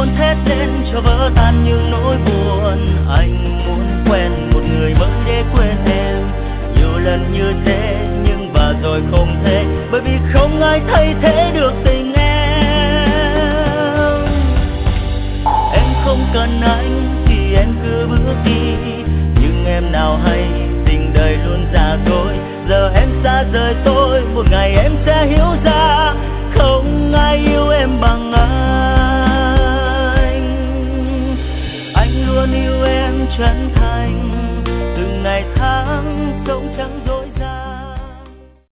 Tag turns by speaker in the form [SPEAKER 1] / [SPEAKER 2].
[SPEAKER 1] hôn thét lên cho vỡ tan những nỗi buồn. Anh muốn quen một người mới để quên em, nhiều lần như thế nhưng và rồi không thể, bởi vì không ai thay thế được tình em. Em không cần anh thì em cứ bước đi, nhưng em nào hay tình đời luôn giả dối. Giờ em xa rời tôi, một ngày em